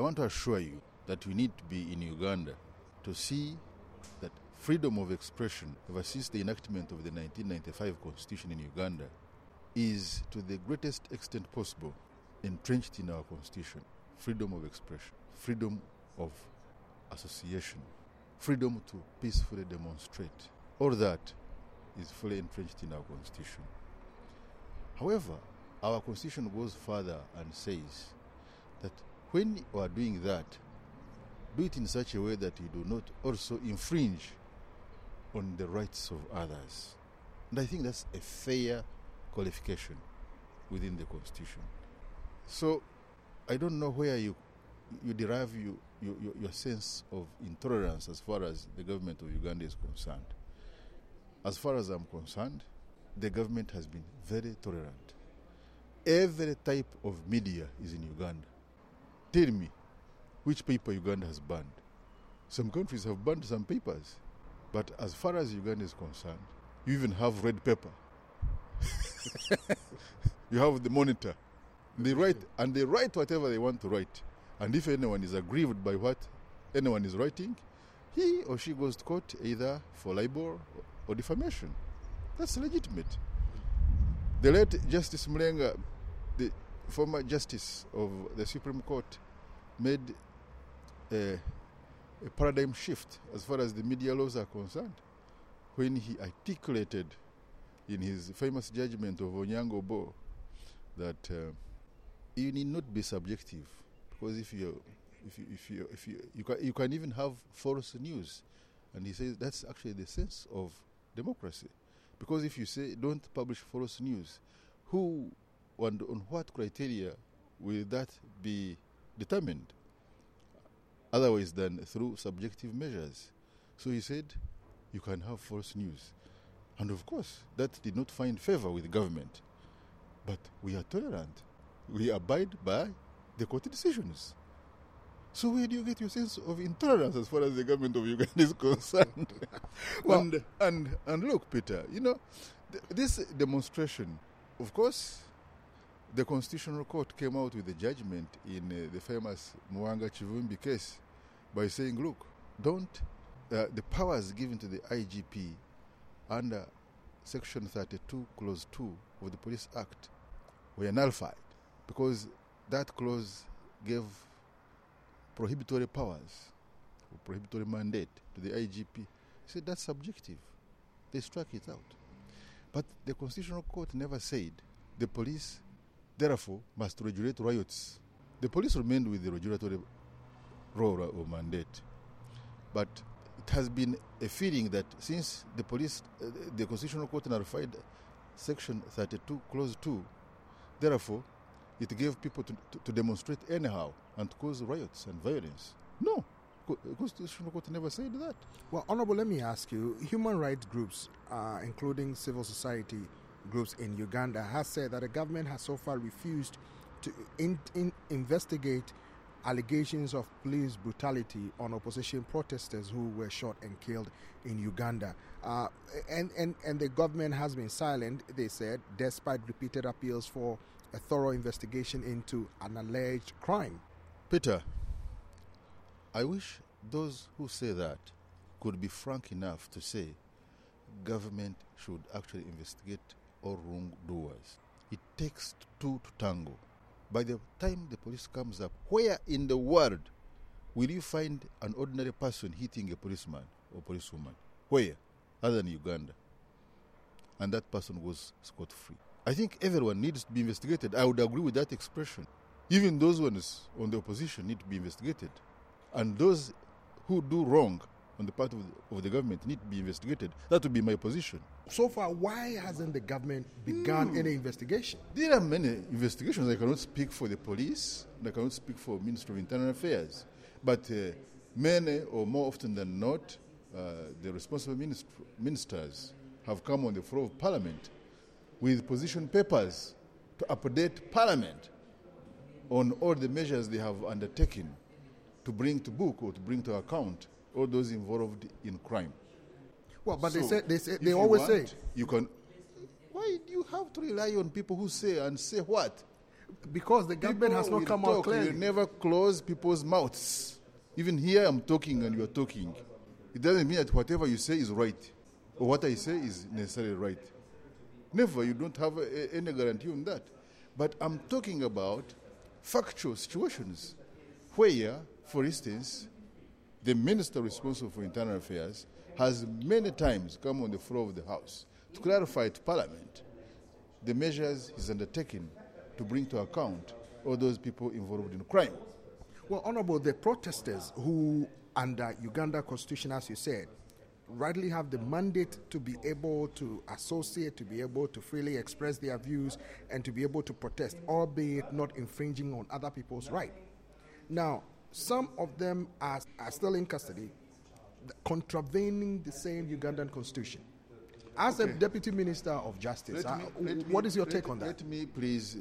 want to assure you that you need to be in Uganda to see that freedom of expression ever since the enactment of the 1995 Constitution in Uganda is to the greatest extent possible entrenched in our Constitution. Freedom of expression, freedom of association, freedom to peacefully demonstrate. All that is fully entrenched in our Constitution. However, our Constitution goes further and says that when you are doing that, do it in such a way that you do not also infringe on the rights of others. And I think that's a fair qualification within the Constitution. So I don't know where you derive your sense of intolerance as far as the government of Uganda is concerned. As far as I'm concerned, the government has been very tolerant. Every type of media is in Uganda. Tell me, which paper Uganda has banned? Some countries have banned some papers. But as far as Uganda is concerned, you even have red paper. You have the Monitor. They write whatever they want to write. And if anyone is aggrieved by what anyone is writing, he or she goes to court either for libel or defamation. That's legitimate. The late Justice Mulenga, the former justice of the Supreme Court, made a paradigm shift as far as the media laws are concerned when he articulated in his famous judgment of Onyango Bo that you need not be subjective, because if you can even have false news, and he says that's actually the sense of democracy, because if you say don't publish false news, who and on what criteria will that be determined? Otherwise than through subjective measures. So he said you can have false news, and of course that did not find favor with the government. But we are tolerant. We abide by the court decisions. So where do you get your sense of intolerance as far as the government of Uganda is concerned? Well, and look, Peter, this demonstration, of course, the Constitutional Court came out with a judgment in the famous Mwanga Chivumbi case by saying, look, the powers given to the IGP under Section 32, Clause 2 of the Police Act were nullified because that clause gave prohibitory powers or prohibitory mandate to the IGP. He said that's subjective. They struck it out. But the Constitutional Court never said the police, therefore, must regulate riots. The police remained with the regulatory role or mandate. But it has been a feeling that since the Constitutional Court nullified Section 32, Clause 2, therefore, it gave people to demonstrate anyhow and to cause riots and violence. No, the Constitutional Court never said that. Well, Honorable, let me ask you, human rights groups, including civil society groups in Uganda, has said that the government has so far refused to investigate allegations of police brutality on opposition protesters who were shot and killed in Uganda. And the government has been silent, they said, despite repeated appeals for a thorough investigation into an alleged crime. Peter, I wish those who say that could be frank enough to say government should actually investigate all wrongdoers. It takes two to tango. By the time the police comes up, where in the world will you find an ordinary person hitting a policeman or policewoman? Where? Other than Uganda. And that person goes scot-free. I think everyone needs to be investigated. I would agree with that expression. Even those ones on the opposition need to be investigated. And those who do wrong on the part of the government need to be investigated. That would be my position. So far, why hasn't the government begun any investigation? There are many investigations. I cannot speak for the police, and I cannot speak for Ministry of Internal Affairs. But many, or more often than not, the responsible ministers have come on the floor of Parliament with position papers to update Parliament on all the measures they have undertaken to bring to book or to bring to account all those involved in crime. Well, but so they always say you can. Why do you have to rely on people who say and say what? Because the government has not come out clearly. You never close people's mouths. Even here I'm talking and you're talking. It doesn't mean that whatever you say is right or what I say is necessarily right. Never. You don't have any guarantee on that. But I'm talking about factual situations where, for instance, the minister responsible for internal affairs has many times come on the floor of the House to clarify to Parliament the measures he's undertaken to bring to account all those people involved in crime. Well, Honorable, the protesters who, under Uganda Constitution, as you said, rightly have the mandate to be able to associate, to be able to freely express their views, and to be able to protest, albeit not infringing on other people's rights. Now, some of them are still in custody, contravening the same Ugandan Constitution. As a Deputy Minister of Justice, what is your take on that? Let me please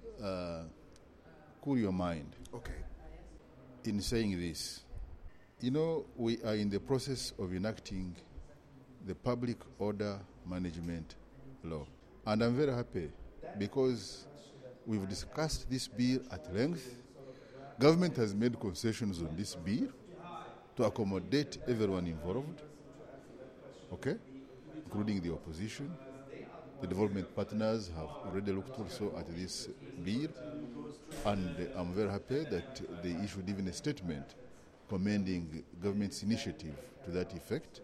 cool your mind. Okay. In saying this, you know, we are in the process of enacting the Public Order Management Law. And I'm very happy because we've discussed this bill at length. Government has made concessions on this bill to accommodate everyone involved, okay, including the opposition. The development partners have already looked also at this bill, and I'm very happy that they issued even a statement commending government's initiative to that effect.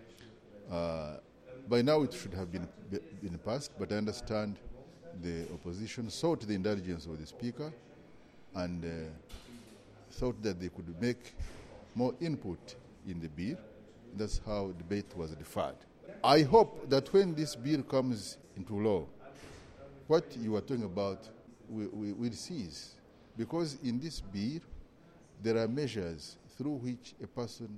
By now it should have been passed, but I understand the opposition sought the indulgence of the Speaker and thought that they could make more input in the bill. That's how debate was deferred. I hope that when this bill comes into law, what you are talking about will cease. Because in this bill, there are measures through which a person,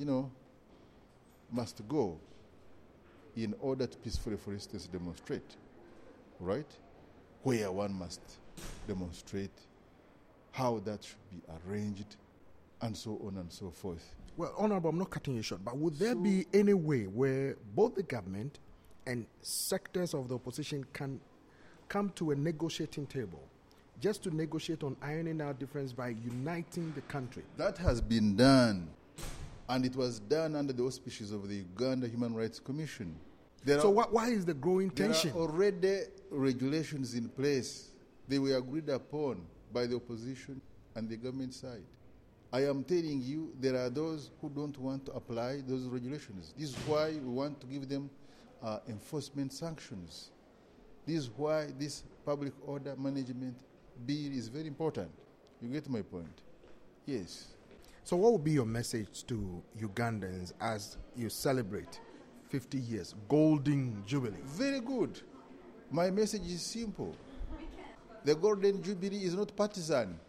must go in order to peacefully, for instance, demonstrate, right? Where one must demonstrate, how that should be arranged, and so on and so forth. Well, Honorable, I'm not cutting you short, but would there be any way where both the government and sectors of the opposition can come to a negotiating table just to negotiate on ironing out difference by uniting the country? That has been done, and it was done under the auspices of the Uganda Human Rights Commission. Why is the growing tension? There are already regulations in place. They were agreed upon by the opposition and the government side. I am telling you, there are those who don't want to apply those regulations. This is why we want to give them enforcement sanctions. This is why this public order management bill is very important. You get my point? Yes. So what would be your message to Ugandans as you celebrate 50 years, Golden Jubilee? Very good. My message is simple. The Golden Jubilee is not partisan.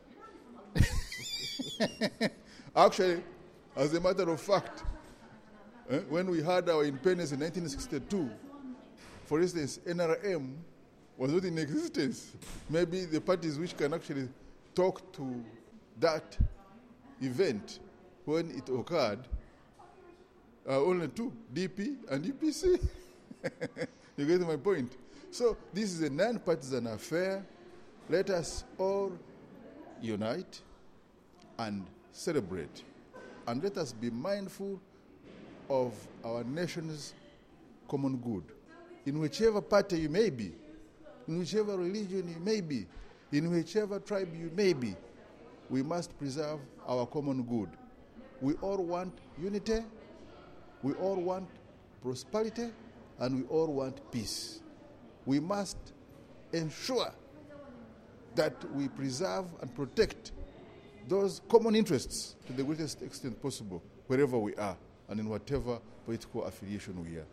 Actually, as a matter of fact, when we had our independence in 1962, for instance, NRM was not in existence. Maybe the parties which can actually talk to that event when it occurred are only two, DP and UPC. You get my point? So this is a non-partisan affair. Let us all unite and celebrate. And let us be mindful of our nation's common good. In whichever party you may be, in whichever religion you may be, in whichever tribe you may be, we must preserve our common good. We all want unity, we all want prosperity, and we all want peace. We must ensure that we preserve and protect those common interests to the greatest extent possible, wherever we are and in whatever political affiliation we are.